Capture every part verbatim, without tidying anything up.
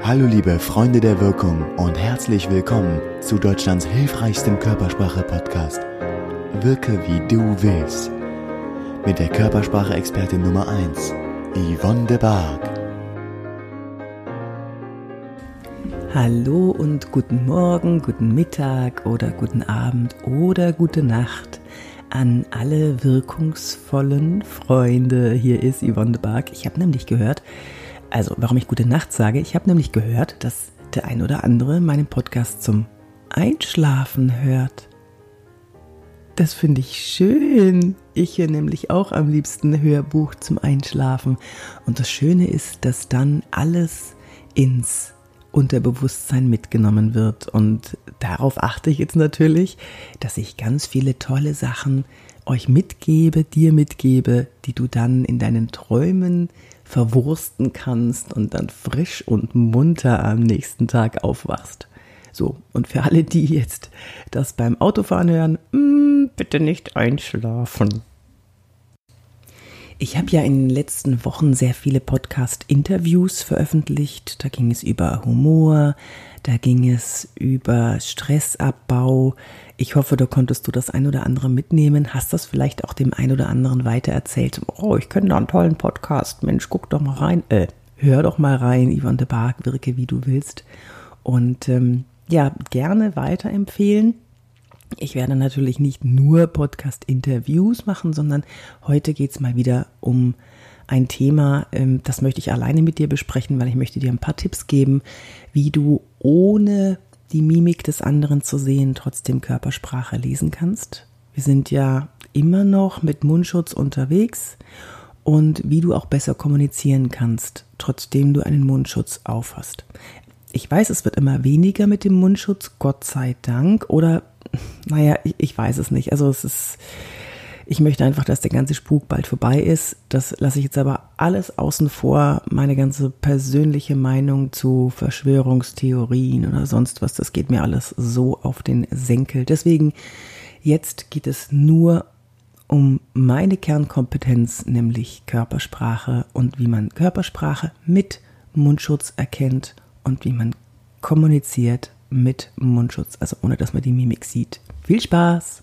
Hallo liebe Freunde der Wirkung und herzlich willkommen zu Deutschlands hilfreichstem Körpersprache-Podcast. Wirke wie du willst. Mit der Körpersprache-Expertin Nummer eins, Yvonne de Barg. Hallo und guten Morgen, guten Mittag oder guten Abend oder gute Nacht an alle wirkungsvollen Freunde. Hier ist Yvonne de Barg. Ich habe nämlich gehört, also warum ich gute Nacht sage, ich habe nämlich gehört, dass der ein oder andere meinen Podcast zum Einschlafen hört. Das finde ich schön. Ich höre nämlich auch am liebsten Hörbuch zum Einschlafen. Und das Schöne ist, dass dann alles ins Unterbewusstsein mitgenommen wird. Und darauf achte ich jetzt natürlich, dass ich ganz viele tolle Sachen euch mitgebe, dir mitgebe, die du dann in deinen Träumen verwursten kannst und dann frisch und munter am nächsten Tag aufwachst. So, und für alle, die jetzt das beim Autofahren hören, mh, bitte nicht einschlafen. Ich habe ja in den letzten Wochen sehr viele Podcast-Interviews veröffentlicht. Da ging es über Humor, da ging es über Stressabbau. Ich hoffe, da konntest du das ein oder andere mitnehmen. Hast das vielleicht auch dem ein oder anderen weitererzählt? Oh, ich kenne da einen tollen Podcast. Mensch, guck doch mal rein. Äh, hör doch mal rein, Yvonne de Barg, wirke wie du willst. Und ähm, ja, gerne weiterempfehlen. Ich werde natürlich nicht nur Podcast-Interviews machen, sondern heute geht es mal wieder um ein Thema, das möchte ich alleine mit dir besprechen, weil ich möchte dir ein paar Tipps geben, wie du ohne die Mimik des anderen zu sehen trotzdem Körpersprache lesen kannst. Wir sind ja immer noch mit Mundschutz unterwegs und wie du auch besser kommunizieren kannst, trotzdem du einen Mundschutz aufhast. Ich weiß, es wird immer weniger mit dem Mundschutz, Gott sei Dank, oder naja, ich, ich weiß es nicht. Also es ist, ich möchte einfach, dass der ganze Spuk bald vorbei ist. Das lasse ich jetzt aber alles außen vor. Meine ganze persönliche Meinung zu Verschwörungstheorien oder sonst was, das geht mir alles so auf den Senkel. Deswegen, jetzt geht es nur um meine Kernkompetenz, nämlich Körpersprache und wie man Körpersprache mit Mundschutz erkennt und wie man kommuniziert mit Mundschutz, also ohne dass man die Mimik sieht. Viel Spaß!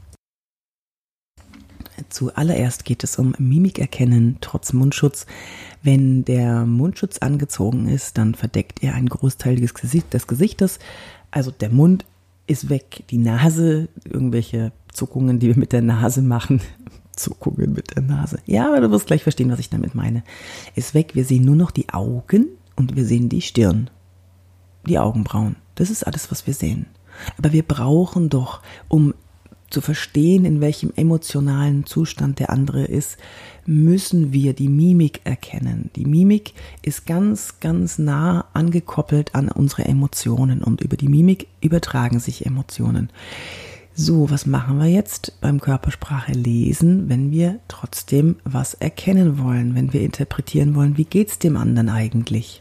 Zuallererst geht es um Mimik erkennen trotz Mundschutz. Wenn der Mundschutz angezogen ist, dann verdeckt er einen Großteil des, Gesicht, des Gesichtes. Also der Mund ist weg, die Nase, irgendwelche Zuckungen, die wir mit der Nase machen. Zuckungen mit der Nase. Ja, aber du wirst gleich verstehen, was ich damit meine. Ist weg, wir sehen nur noch die Augen und wir sehen die Stirn. Die Augenbrauen. Das ist alles, was wir sehen. Aber wir brauchen doch, um zu verstehen, in welchem emotionalen Zustand der andere ist, müssen wir die Mimik erkennen. Die Mimik ist ganz, ganz nah angekoppelt an unsere Emotionen und über die Mimik übertragen sich Emotionen. So, was machen wir jetzt beim Körpersprache lesen, wenn wir trotzdem was erkennen wollen, wenn wir interpretieren wollen, wie geht's dem anderen eigentlich?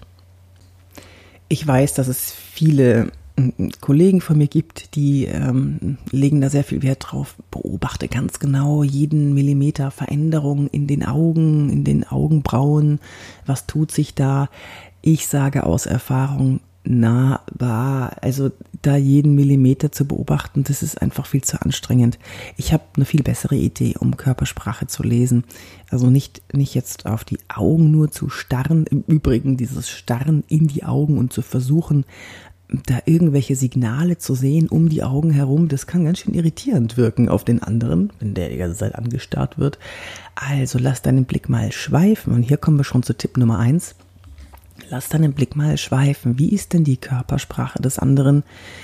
Ich weiß, dass es viele Kollegen von mir gibt, die ähm, legen da sehr viel Wert drauf. Beobachte ganz genau jeden Millimeter Veränderung in den Augen, in den Augenbrauen. Was tut sich da? Ich sage aus Erfahrung, na, war, also da jeden Millimeter zu beobachten, das ist einfach viel zu anstrengend. Ich habe eine viel bessere Idee, um Körpersprache zu lesen. Also nicht, nicht jetzt auf die Augen nur zu starren. Im Übrigen dieses Starren in die Augen und zu versuchen, da irgendwelche Signale zu sehen um die Augen herum, das kann ganz schön irritierend wirken auf den anderen, wenn der die ganze Zeit angestarrt wird. Also lass deinen Blick mal schweifen. Und hier kommen wir schon zu Tipp Nummer eins. Lass deinen Blick mal schweifen. Wie ist denn die Körpersprache des anderen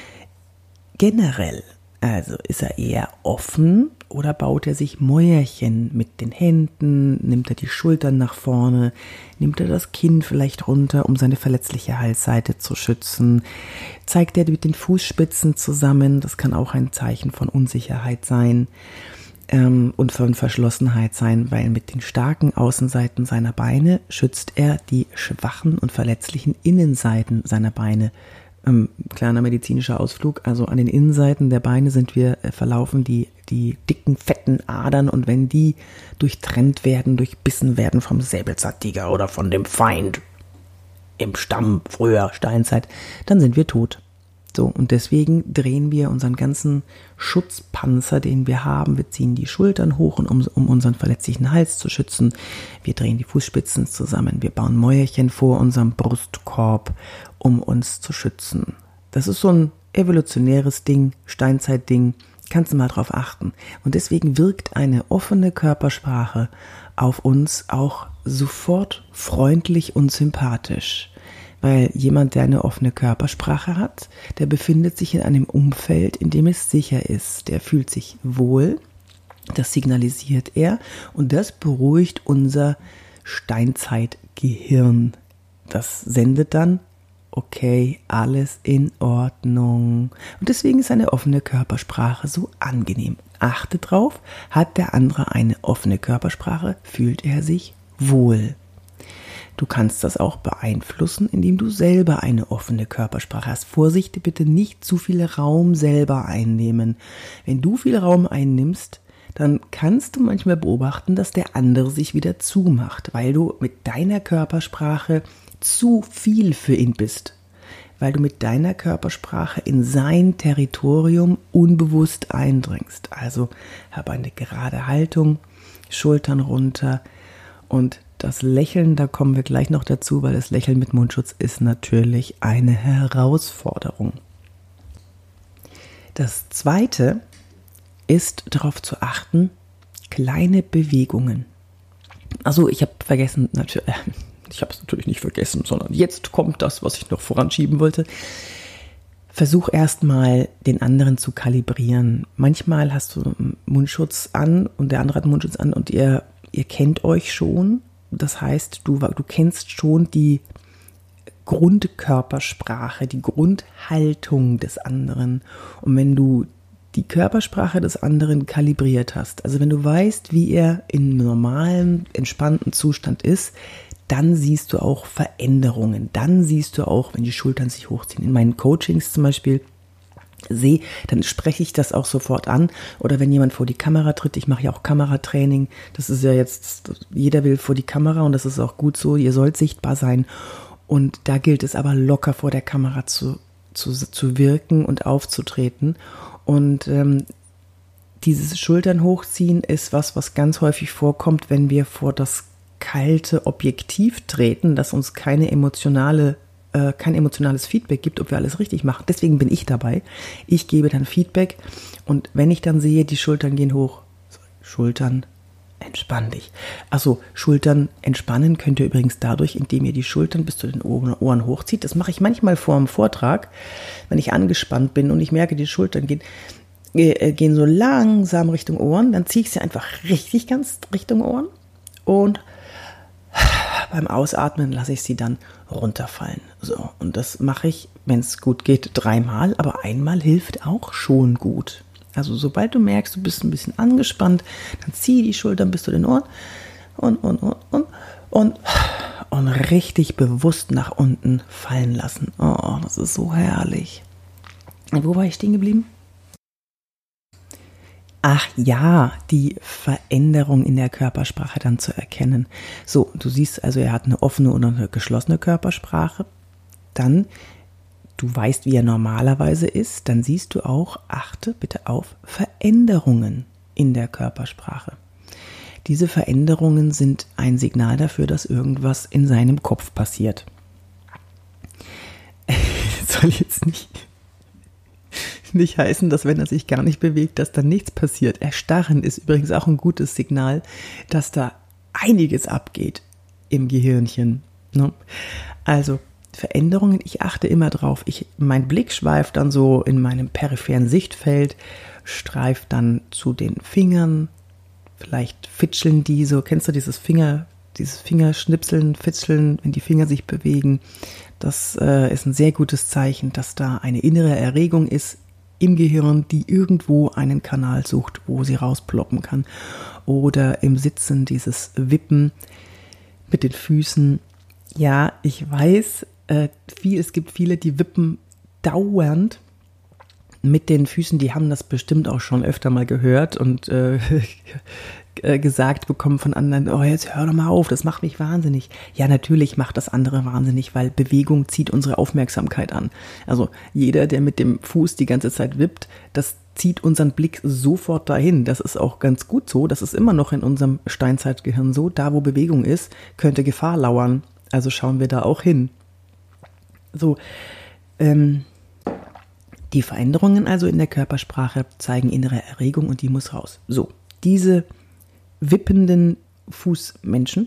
generell? Also ist er eher offen oder baut er sich Mäuerchen mit den Händen? Nimmt er die Schultern nach vorne? Nimmt er das Kinn vielleicht runter, um seine verletzliche Halsseite zu schützen? Zeigt er mit den Fußspitzen zusammen? Das kann auch ein Zeichen von Unsicherheit sein ähm, und von Verschlossenheit sein, weil mit den starken Außenseiten seiner Beine schützt er die schwachen und verletzlichen Innenseiten seiner Beine. Ähm, kleiner medizinischer Ausflug, also an den Innenseiten der Beine sind wir, äh, verlaufen die, die dicken, fetten Adern und wenn die durchtrennt werden, durchbissen werden vom Säbelzahntiger oder von dem Feind, im Stamm, früher Steinzeit, dann sind wir tot. So, und deswegen drehen wir unseren ganzen Schutzpanzer, den wir haben. Wir ziehen die Schultern hoch, um, um unseren verletzlichen Hals zu schützen. Wir drehen die Fußspitzen zusammen. Wir bauen Mäuerchen vor unserem Brustkorb, um uns zu schützen. Das ist so ein evolutionäres Ding, Steinzeitding. Kannst du mal drauf achten. Und deswegen wirkt eine offene Körpersprache auf uns auch sofort freundlich und sympathisch. Weil jemand, der eine offene Körpersprache hat, der befindet sich in einem Umfeld, in dem es sicher ist. Der fühlt sich wohl, das signalisiert er und das beruhigt unser Steinzeitgehirn. Das sendet dann, okay, alles in Ordnung. Und deswegen ist eine offene Körpersprache so angenehm. Achte drauf, hat der andere eine offene Körpersprache, fühlt er sich wohl. Du kannst das auch beeinflussen, indem du selber eine offene Körpersprache hast. Vorsicht, bitte nicht zu viel Raum selber einnehmen. Wenn du viel Raum einnimmst, dann kannst du manchmal beobachten, dass der andere sich wieder zumacht, weil du mit deiner Körpersprache zu viel für ihn bist. Weil du mit deiner Körpersprache in sein Territorium unbewusst eindringst. Also habe eine gerade Haltung, Schultern runter und das Lächeln, da kommen wir gleich noch dazu, weil das Lächeln mit Mundschutz ist natürlich eine Herausforderung. Das Zweite ist darauf zu achten, kleine Bewegungen. Also ich habe vergessen, natürlich, äh, ich habe es natürlich nicht vergessen, sondern jetzt kommt das, was ich noch voranschieben wollte. Versuch erstmal den anderen zu kalibrieren. Manchmal hast du Mundschutz an und der andere hat Mundschutz an und ihr, ihr kennt euch schon. Das heißt, du, du kennst schon die Grundkörpersprache, die Grundhaltung des anderen. Und wenn du die Körpersprache des anderen kalibriert hast, also wenn du weißt, wie er im normalen, entspannten Zustand ist, dann siehst du auch Veränderungen. Dann siehst du auch, wenn die Schultern sich hochziehen. In meinen Coachings zum Beispiel sehe, dann spreche ich das auch sofort an. Oder wenn jemand vor die Kamera tritt, ich mache ja auch Kameratraining. Das ist ja jetzt, jeder will vor die Kamera und das ist auch gut so. Ihr sollt sichtbar sein. Und da gilt es aber locker vor der Kamera zu, zu, zu wirken und aufzutreten. Und ähm, dieses Schultern hochziehen ist was, was ganz häufig vorkommt, wenn wir vor das kalte Objektiv treten, das uns keine emotionale kein emotionales Feedback gibt, ob wir alles richtig machen. Deswegen bin ich dabei. Ich gebe dann Feedback und wenn ich dann sehe, die Schultern gehen hoch, Schultern, entspann dich. Achso, Schultern entspannen könnt ihr übrigens dadurch, indem ihr die Schultern bis zu den Ohren hochzieht. Das mache ich manchmal vor dem Vortrag, wenn ich angespannt bin und ich merke, die Schultern gehen, äh, gehen so langsam Richtung Ohren, dann ziehe ich sie einfach richtig ganz Richtung Ohren und beim Ausatmen lasse ich sie dann runterfallen. So, und das mache ich, wenn es gut geht, dreimal, aber einmal hilft auch schon gut. Also sobald du merkst, du bist ein bisschen angespannt, dann zieh die Schultern bis zu den Ohren und, und, und, und, und, und richtig bewusst nach unten fallen lassen. Oh, das ist so herrlich. Und wo war ich stehen geblieben? Ach ja, die Veränderung in der Körpersprache dann zu erkennen. So, du siehst also, er hat eine offene oder eine geschlossene Körpersprache. Dann, du weißt, wie er normalerweise ist. Dann siehst du auch, achte bitte auf Veränderungen in der Körpersprache. Diese Veränderungen sind ein Signal dafür, dass irgendwas in seinem Kopf passiert. Das soll jetzt nicht... nicht heißen, dass wenn er sich gar nicht bewegt, dass dann nichts passiert. Erstarren ist übrigens auch ein gutes Signal, dass da einiges abgeht im Gehirnchen. Ne? Also Veränderungen, ich achte immer drauf. Ich, mein Blick schweift dann so in meinem peripheren Sichtfeld, streift dann zu den Fingern. Vielleicht fitscheln die so. Kennst du dieses Finger, dieses Fingerschnipseln, Fitscheln, wenn die Finger sich bewegen? Das äh, ist ein sehr gutes Zeichen, dass da eine innere Erregung ist im Gehirn, die irgendwo einen Kanal sucht, wo sie rausploppen kann. Oder im Sitzen dieses Wippen mit den Füßen. Ja, ich weiß, äh, viel, es gibt viele, die wippen dauernd. mit den Füßen, die haben das bestimmt auch schon öfter mal gehört und äh, gesagt bekommen von anderen, oh, jetzt hör doch mal auf, das macht mich wahnsinnig. Ja, natürlich macht das andere wahnsinnig, weil Bewegung zieht unsere Aufmerksamkeit an. Also jeder, der mit dem Fuß die ganze Zeit wippt, das zieht unseren Blick sofort dahin. Das ist auch ganz gut so. Das ist immer noch in unserem Steinzeitgehirn so. Da, wo Bewegung ist, könnte Gefahr lauern. Also schauen wir da auch hin. So, ähm, die Veränderungen also in der Körpersprache zeigen innere Erregung und die muss raus. So, diese wippenden Fußmenschen,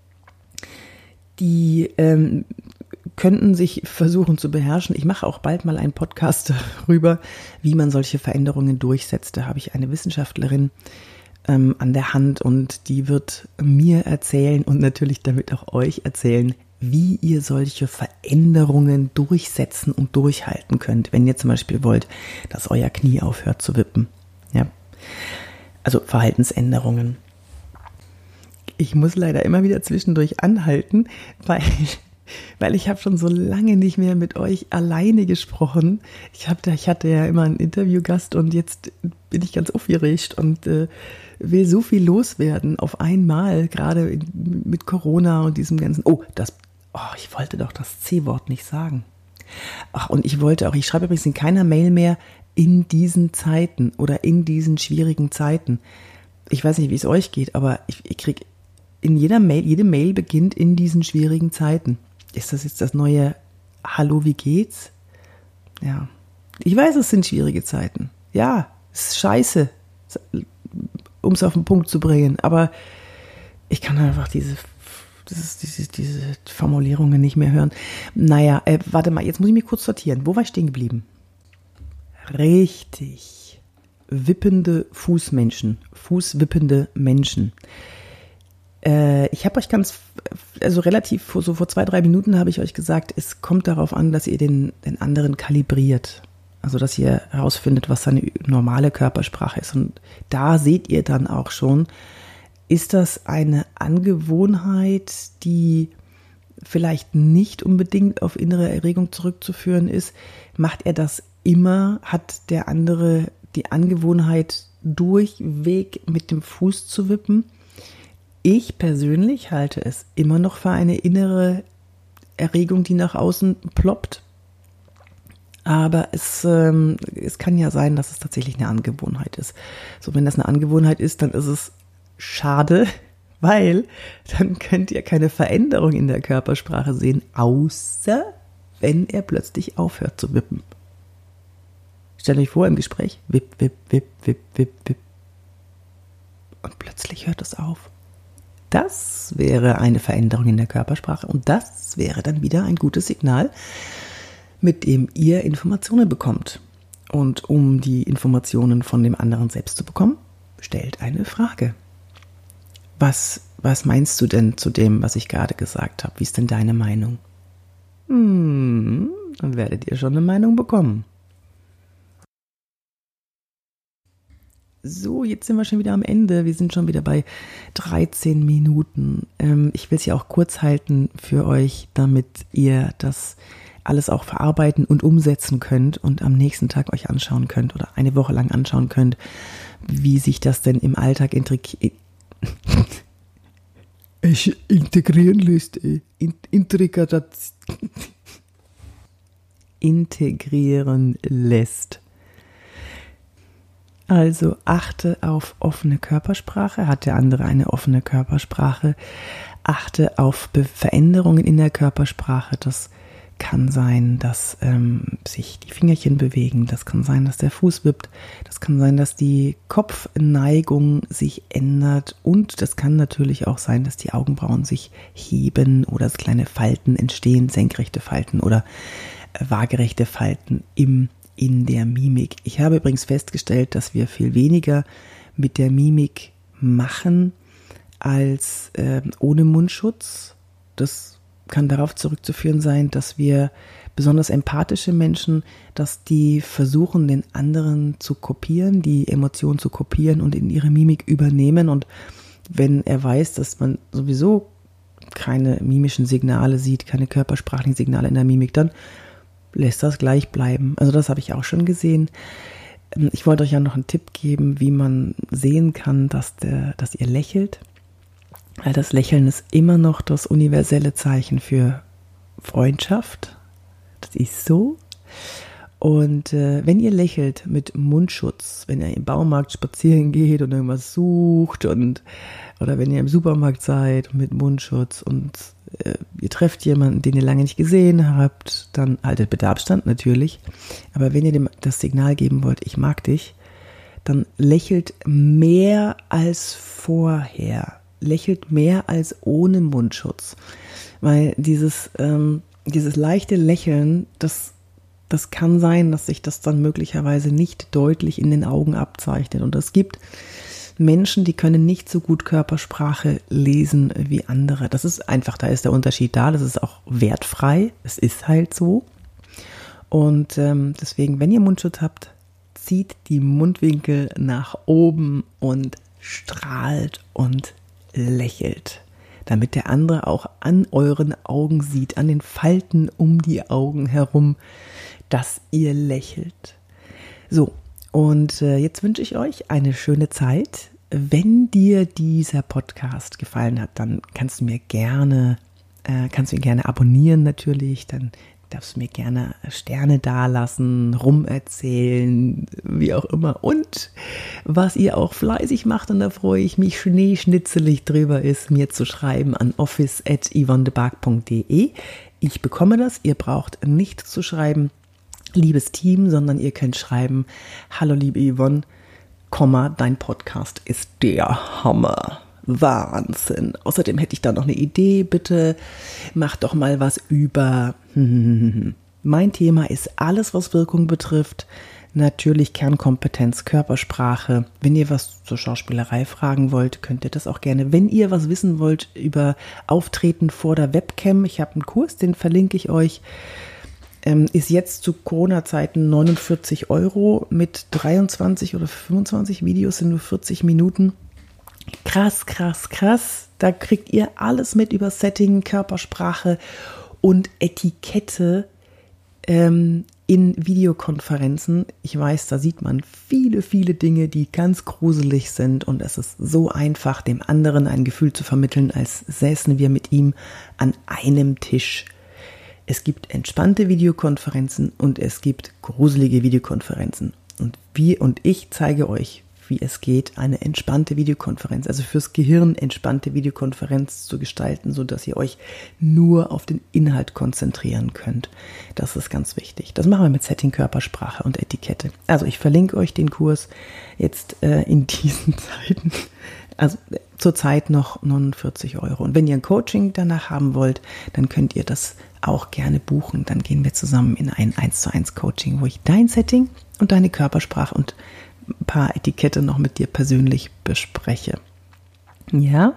die ähm, könnten sich versuchen zu beherrschen. Ich mache auch bald mal einen Podcast darüber, wie man solche Veränderungen durchsetzt. Da habe ich eine Wissenschaftlerin ähm, an der Hand und die wird mir erzählen und natürlich damit auch euch erzählen, wie ihr solche Veränderungen durchsetzen und durchhalten könnt, wenn ihr zum Beispiel wollt, dass euer Knie aufhört zu wippen. Ja? Also Verhaltensänderungen. Ich muss leider immer wieder zwischendurch anhalten, weil, weil ich habe schon so lange nicht mehr mit euch alleine gesprochen. Ich, hab, ich hatte ja immer einen Interviewgast und jetzt bin ich ganz aufgeregt und äh, will so viel loswerden auf einmal, gerade mit Corona und diesem ganzen, oh, das, oh, ich wollte doch das C-Wort nicht sagen. Ach, und ich wollte auch, ich schreibe übrigens in keiner Mail mehr, in diesen Zeiten oder in diesen schwierigen Zeiten. Ich weiß nicht, wie es euch geht, aber ich, ich kriege in jeder Mail, jede Mail beginnt in diesen schwierigen Zeiten. Ist das jetzt das neue Hallo, wie geht's? Ja, ich weiß, es sind schwierige Zeiten. Ja, es ist scheiße, um es auf den Punkt zu bringen, aber ich kann einfach diese, diese, diese, diese Formulierungen nicht mehr hören. Naja, äh, warte mal, jetzt muss ich mich kurz sortieren. Wo war ich stehen geblieben? Richtig. Wippende Fußmenschen, fußwippende Menschen. Äh, ich habe euch ganz, also relativ, so vor zwei, drei Minuten habe ich euch gesagt, es kommt darauf an, dass ihr den, den anderen kalibriert. Also, dass ihr herausfindet, was seine normale Körpersprache ist. Und da seht ihr dann auch schon, ist das eine Angewohnheit, die vielleicht nicht unbedingt auf innere Erregung zurückzuführen ist? Macht er das immer? Hat der andere die Angewohnheit, durchweg mit dem Fuß zu wippen? Ich persönlich halte es immer noch für eine innere Erregung, die nach außen ploppt. Aber es, ähm, es kann ja sein, dass es tatsächlich eine Angewohnheit ist. So, wenn das eine Angewohnheit ist, dann ist es schade, weil dann könnt ihr keine Veränderung in der Körpersprache sehen, außer wenn er plötzlich aufhört zu wippen. Stellt euch vor im Gespräch, wipp, wipp, wipp, wipp, wipp, wipp. Und plötzlich hört es auf. Das wäre eine Veränderung in der Körpersprache und das wäre dann wieder ein gutes Signal, mit dem ihr Informationen bekommt. Und um die Informationen von dem anderen selbst zu bekommen, stellt eine Frage. Was, was meinst du denn zu dem, was ich gerade gesagt habe? Wie ist denn deine Meinung? Hm, dann werdet ihr schon eine Meinung bekommen. So, jetzt sind wir schon wieder am Ende. Wir sind schon wieder bei dreizehn Minuten. Ähm, ich will es ja auch kurz halten für euch, damit ihr das alles auch verarbeiten und umsetzen könnt und am nächsten Tag euch anschauen könnt oder eine Woche lang anschauen könnt, wie sich das denn im Alltag intrig- integrieren lässt. Integrieren lässt. Also achte auf offene Körpersprache. Hat der andere eine offene Körpersprache? Achte auf Be- Veränderungen in der Körpersprache. Das kann sein, dass ähm, sich die Fingerchen bewegen. Das kann sein, dass der Fuß wippt. Das kann sein, dass die Kopfneigung sich ändert. Und das kann natürlich auch sein, dass die Augenbrauen sich heben oder dass kleine Falten entstehen, senkrechte Falten oder äh, waagerechte Falten im in der Mimik. Ich habe übrigens festgestellt, dass wir viel weniger mit der Mimik machen als äh, ohne Mundschutz. Das kann darauf zurückzuführen sein, dass wir besonders empathische Menschen, dass die versuchen, den anderen zu kopieren, die Emotionen zu kopieren und in ihre Mimik übernehmen. Und wenn er weiß, dass man sowieso keine mimischen Signale sieht, keine körpersprachlichen Signale in der Mimik, dann lässt das gleich bleiben. Also das habe ich auch schon gesehen. Ich wollte euch ja noch einen Tipp geben, wie man sehen kann, dass, der, dass ihr lächelt. Weil das Lächeln ist immer noch das universelle Zeichen für Freundschaft. Das ist so. Und äh, wenn ihr lächelt mit Mundschutz, wenn ihr im Baumarkt spazieren geht und irgendwas sucht und oder wenn ihr im Supermarkt seid mit Mundschutz und äh, ihr trefft jemanden, den ihr lange nicht gesehen habt, dann haltet bitte Abstand natürlich. Aber wenn ihr dem das Signal geben wollt, ich mag dich, dann lächelt mehr als vorher. Lächelt mehr als ohne Mundschutz. Weil dieses, ähm, dieses leichte Lächeln, das Das kann sein, dass sich das dann möglicherweise nicht deutlich in den Augen abzeichnet. Und es gibt Menschen, die können nicht so gut Körpersprache lesen wie andere. Das ist einfach, da ist der Unterschied da. Das ist auch wertfrei. Es ist halt so. Und ähm, deswegen, wenn ihr Mundschutz habt, zieht die Mundwinkel nach oben und strahlt und lächelt. Damit der andere auch an euren Augen sieht, an den Falten um die Augen herum, dass ihr lächelt. So, und äh, jetzt wünsche ich euch eine schöne Zeit. Wenn dir dieser Podcast gefallen hat, dann kannst du mir gerne, äh, kannst du ihn gerne abonnieren natürlich, dann darfst du mir gerne Sterne dalassen, rumerzählen, wie auch immer. Und was ihr auch fleißig macht, und da freue ich mich schneeschnitzelig drüber, ist, mir zu schreiben an office at yvonnedebarg punkt de. Ich bekomme das, ihr braucht nicht zu schreiben, liebes Team, sondern ihr könnt schreiben, hallo liebe Yvonne, Komma, dein Podcast ist der Hammer. Wahnsinn. Außerdem hätte ich da noch eine Idee. Bitte mach doch mal was über. Mein Thema ist alles, was Wirkung betrifft. Natürlich Kernkompetenz, Körpersprache. Wenn ihr was zur Schauspielerei fragen wollt, könnt ihr das auch gerne. Wenn ihr was wissen wollt über Auftreten vor der Webcam, ich habe einen Kurs, den verlinke ich euch. Ähm, ist jetzt zu Corona-Zeiten neunundvierzig Euro mit dreiundzwanzig oder fünfundzwanzig Videos in nur vierzig Minuten. Krass, krass, krass. Da kriegt ihr alles mit über Setting, Körpersprache und Etikette ähm, in Videokonferenzen. Ich weiß, da sieht man viele, viele Dinge, die ganz gruselig sind. Und es ist so einfach, dem anderen ein Gefühl zu vermitteln, als säßen wir mit ihm an einem Tisch. Es gibt entspannte Videokonferenzen und es gibt gruselige Videokonferenzen. Und wir und ich zeige euch, wie es geht, eine entspannte Videokonferenz, also fürs Gehirn entspannte Videokonferenz zu gestalten, sodass ihr euch nur auf den Inhalt konzentrieren könnt. Das ist ganz wichtig. Das machen wir mit Setting, Körpersprache und Etikette. Also ich verlinke euch den Kurs jetzt äh, in diesen Zeiten, also äh, zurzeit noch neunundvierzig Euro. Und wenn ihr ein Coaching danach haben wollt, dann könnt ihr das auch gerne buchen. Dann gehen wir zusammen in ein eins zu eins Coaching, wo ich dein Setting und deine Körpersprache und ein paar Etikette noch mit dir persönlich bespreche. Ja?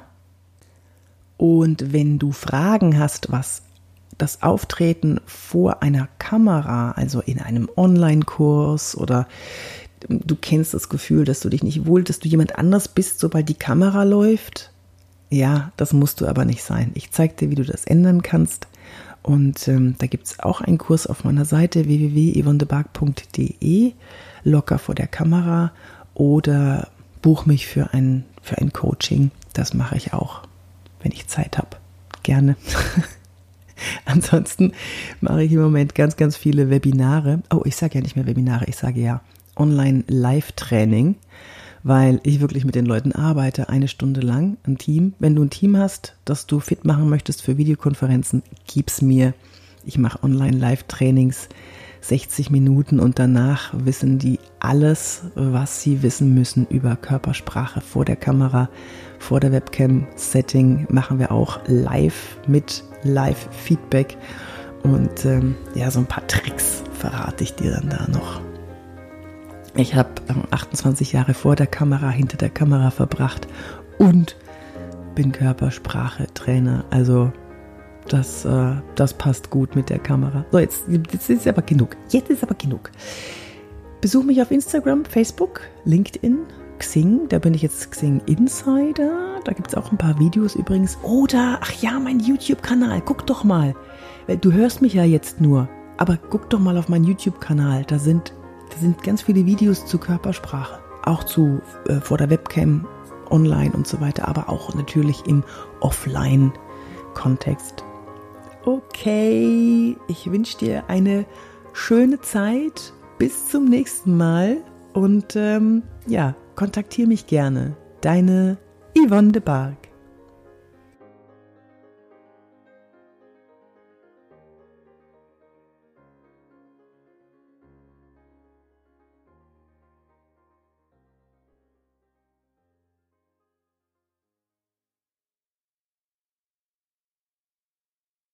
Und wenn du Fragen hast, was das Auftreten vor einer Kamera, also in einem Online-Kurs oder du kennst das Gefühl, dass du dich nicht wohl, dass du jemand anders bist, sobald die Kamera läuft, ja, das musst du aber nicht sein. Ich zeige dir, wie du das ändern kannst. Und ähm, da gibt es auch einen Kurs auf meiner Seite w w w punkt yvonnedebarg punkt de, locker vor der Kamera, oder buch mich für ein, für ein Coaching. Das mache ich auch, wenn ich Zeit habe. Gerne. Ansonsten mache ich im Moment ganz, ganz viele Webinare. Oh, ich sage ja nicht mehr Webinare, ich sage ja Online-Live-Training, weil ich wirklich mit den Leuten arbeite, eine Stunde lang, ein Team. Wenn du ein Team hast, das du fit machen möchtest für Videokonferenzen, gib's mir. Ich mache Online-Live-Trainings, sechzig Minuten, und danach wissen die alles, was sie wissen müssen über Körpersprache vor der Kamera, vor der Webcam-Setting. Machen wir auch live mit Live-Feedback, und ähm, ja, so ein paar Tricks verrate ich dir dann da noch. Ich habe achtundzwanzig Jahre vor der Kamera, hinter der Kamera verbracht und bin Körpersprache-Trainer. Also das, äh, das passt gut mit der Kamera. So, jetzt, jetzt ist aber genug. Jetzt ist aber genug. Besuch mich auf Instagram, Facebook, LinkedIn, Xing. Da bin ich jetzt Xing Insider. Da gibt es auch ein paar Videos übrigens. Oder, ach ja, mein YouTube-Kanal. Guck doch mal. Du hörst mich ja jetzt nur. Aber guck doch mal auf meinen YouTube-Kanal, da sind, da sind ganz viele Videos zu Körpersprache, auch zu äh, vor der Webcam, online und so weiter, aber auch natürlich im Offline-Kontext. Okay, ich wünsche dir eine schöne Zeit, bis zum nächsten Mal und ähm, ja, kontaktiere mich gerne. Deine Yvonne de Barg.